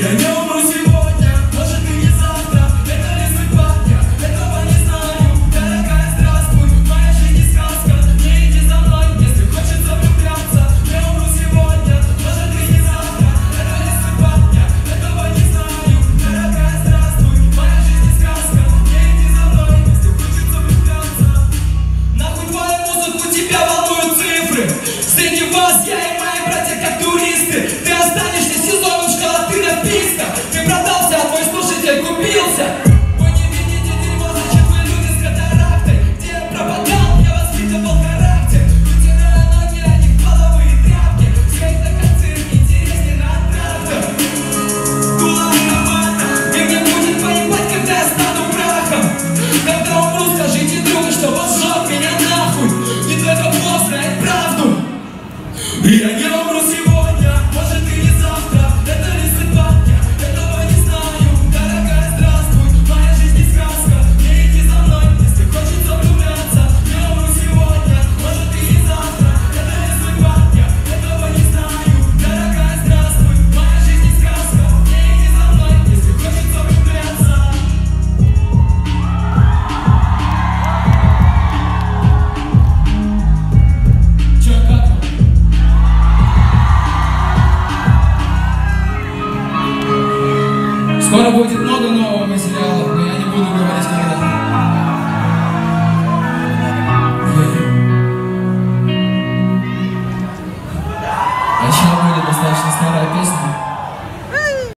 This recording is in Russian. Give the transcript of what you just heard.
я не умру сегодня, может и не завтра. Это ли судьба, я этого не знаю. Дорогая, здравствуй, моя жизнь не сказка. Не иди за мной, если хочется влюбляться. Не умру сегодня, может и не завтра. Это ли судьба, я этого не знаю. Дорогая, здравствуй, моя жизнь не сказка. Не иди за мной, если хочется влюбляться. Нахуй твою музыку, тебя волнуют цифры. Среди вас я и мои братья как туристы. Ты останешься сезоном, школоты на вписка. Ты продался, а твой слушатель купился. Вы не видите дерьмо, значит вы люди с катарактой. Где я пропадал, я воспитывал характер. Вытирая ноги, а не половые тряпки. Сходить на концерт интереснее на трактор. Дула автомата, и мне будет поебать, когда я стану прахом. Когда умру, скажите другу, что он сжег меня нахуй. Не только Бог знает правду. И я не умру сегодня, может и не завтра. Это ли судьба, я этого не знаю. Дорогая, здравствуй, моя жизнь не сказка. Не иди за мной, если хочется влюбляться. Не умру сегодня, может и не завтра. Это ли судьба, я этого не знаю. Дорогая, здравствуй, моя жизнь не сказка. Не иди за мной, если хочется влюбляться. Чё, как вам? Скоро будет много нового материала, но я не буду говорить когда. А еще будет достаточно старая песня.